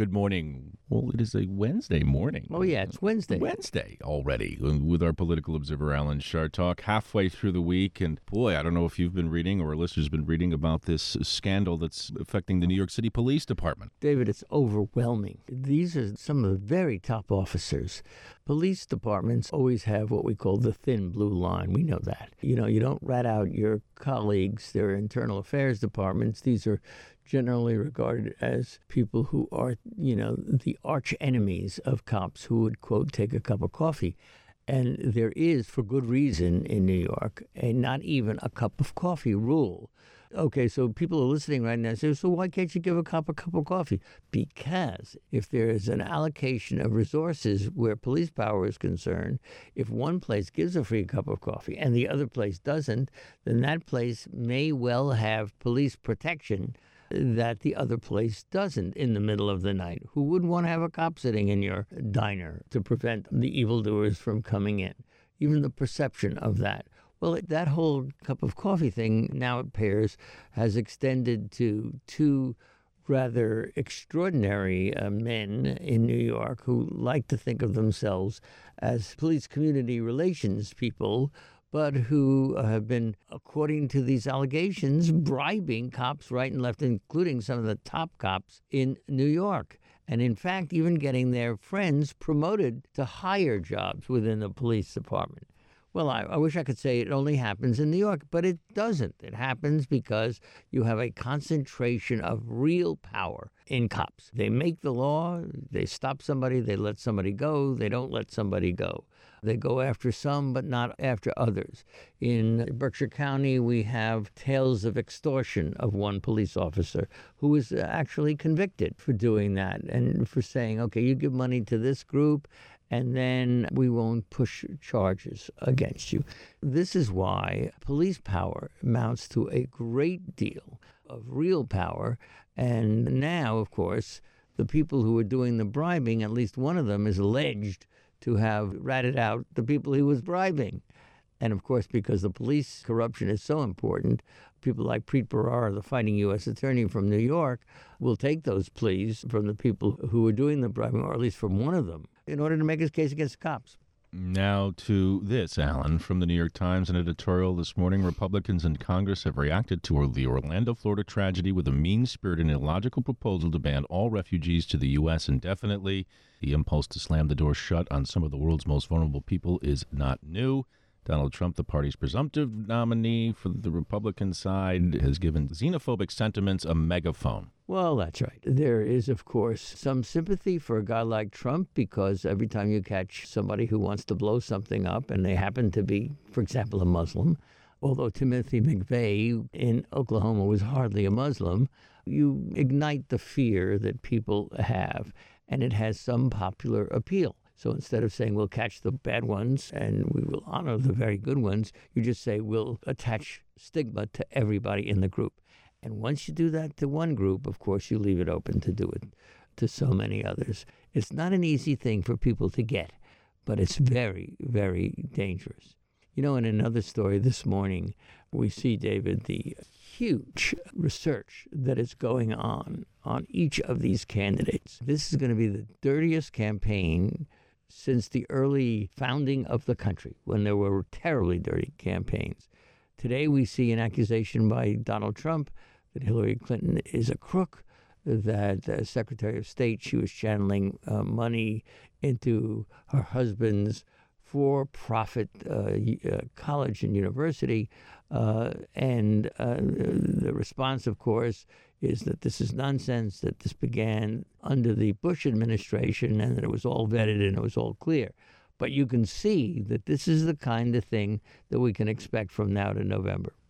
good morning. Well, it is a Wednesday morning. Oh, yeah, it's Wednesday. Wednesday already with our political observer, Alan Chartock, halfway through the week. And boy, I don't know if you've been reading or our listeners have been reading about this scandal that's affecting the New York City Police Department. David, it's overwhelming. These are some of the very top officers. Police departments always have what we call the thin blue line. We know that. You don't rat out your colleagues, their internal affairs departments. These are generally regarded as people who are, the arch enemies of cops who would, quote, take a cup of coffee. And there is, for good reason in New York, a not even a cup of coffee rule. Okay, so people are listening right now and say, so why can't you give a cop a cup of coffee? Because if there is an allocation of resources where police power is concerned, if one place gives a free cup of coffee and the other place doesn't, then that place may well have police protection that the other place doesn't in the middle of the night. Who would want to have a cop sitting in your diner to prevent the evildoers from coming in? Even the perception of that. Well, that whole cup of coffee thing, now it appears, has extended to two rather extraordinary men in New York who like to think of themselves as police community relations people, but who have been, according to these allegations, bribing cops right and left, including some of the top cops in New York. And in fact, even getting their friends promoted to higher jobs within the police department. Well, I wish I could say it only happens in New York, but it doesn't. It happens because you have a concentration of real power in cops. They make the law, they stop somebody, they let somebody go, they don't let somebody go. They go after some, but not after others. In Berkshire County, we have tales of extortion of one police officer who was actually convicted for doing that and for saying, okay, you give money to this group, and then we won't push charges against you. This is why police power amounts to a great deal of real power. And now, of course, the people who are doing the bribing, at least one of them is alleged to have ratted out the people he was bribing. And of course, because the police corruption is so important, people like Preet Bharara, the fighting U.S. attorney from New York, will take those pleas from the people who are doing the bribing, or at least from one of them, in order to make his case against the cops. Now to this, Alan, from the New York Times, an editorial this morning. Republicans in Congress have reacted to the Orlando, Florida tragedy with a mean-spirited and illogical proposal to ban all refugees to the U.S. indefinitely. The impulse to slam the door shut on some of the world's most vulnerable people is not new. Donald Trump, the party's presumptive nominee for the Republican side, has given xenophobic sentiments a megaphone. Well, that's right. There is, of course, some sympathy for a guy like Trump because every time you catch somebody who wants to blow something up and they happen to be, for example, a Muslim, although Timothy McVeigh in Oklahoma was hardly a Muslim, you ignite the fear that people have, and it has some popular appeal. So instead of saying we'll catch the bad ones and we will honor the very good ones, you just say we'll attach stigma to everybody in the group. And once you do that to one group, of course, you leave it open to do it to so many others. It's not an easy thing for people to get, but it's very, very dangerous. In another story this morning, we see, David, the huge research that is going on each of these candidates. This is going to be the dirtiest campaign since the early founding of the country, when there were terribly dirty campaigns. Today we see an accusation by Donald Trump that Hillary Clinton is a crook, that as Secretary of State she was channeling money into her husband's for-profit college and university. And the response, of course, is that this is nonsense, that this began under the Bush administration and that it was all vetted and it was all clear. But you can see that this is the kind of thing that we can expect from now to November.